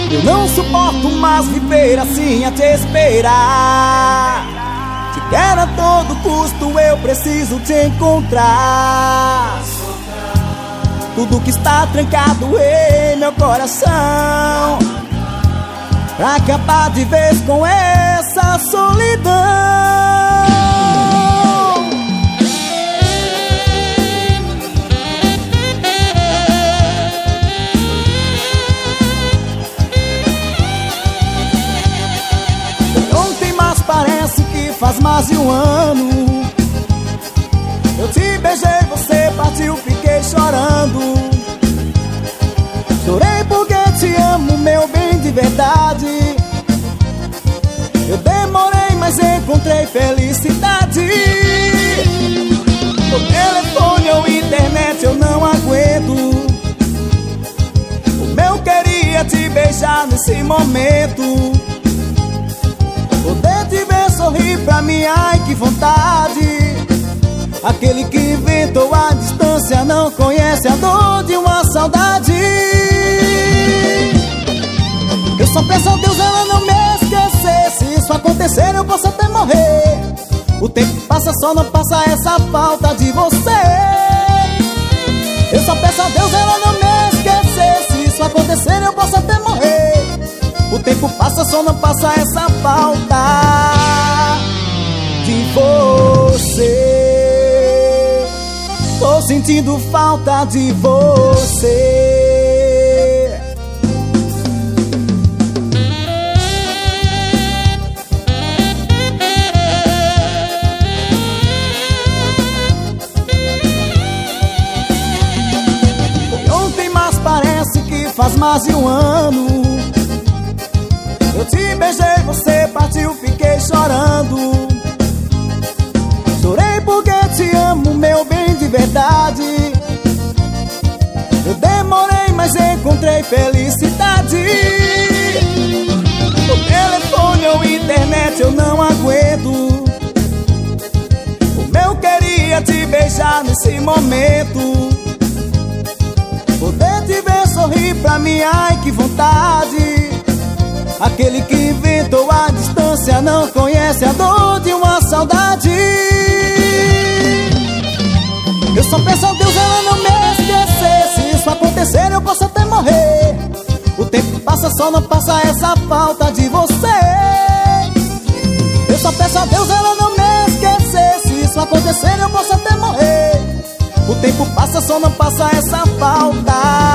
Eu não suporto mais viver assim a te esperar. Te quero a todo custo, eu preciso te encontrar. Tudo que está trancado em meu coração, pra acabar de vez com essa solidão. Ontem, mas parece que faz mais de um ano. Eu te beijei, você partiu, fiquei chorando. Chorei porque te amo, meu bem, de verdade. Eu demorei, mas encontrei felicidade. No telefone ou internet eu não aguento. Como eu queria te beijar nesse momento. Poder te ver sorrir pra mim, ai que vontade. Aquele que inventou a distância não conhece a dor de uma saudade. Eu só peço a Deus ela não me esquecer. Se isso acontecer eu posso até morrer. O tempo passa, só não passa essa falta de você. Eu só peço a Deus ela não me esquecer. Se isso acontecer eu posso até morrer. O tempo passa, só não passa essa falta de você. Tô sentindo falta de você. Foi ontem, mas parece que faz mais de um ano. Eu te beijei, você partiu, fiquei chorando. Chorei porque te amo, meu bem, de verdade. Eu demorei, mas encontrei felicidade. No telefone ou internet eu não aguento. Como eu queria te beijar nesse momento. Poder te ver sorrir pra mim, ai que vontade. Aquele que inventou a distância não conhece a dor de uma saudade. Eu só peço a Deus ela não me esquecer. Se isso acontecer eu posso até morrer. O tempo passa, só não passa essa falta de você. Eu só peço a Deus ela não me esquecer. Se isso acontecer eu posso até morrer. O tempo passa, só não passa essa falta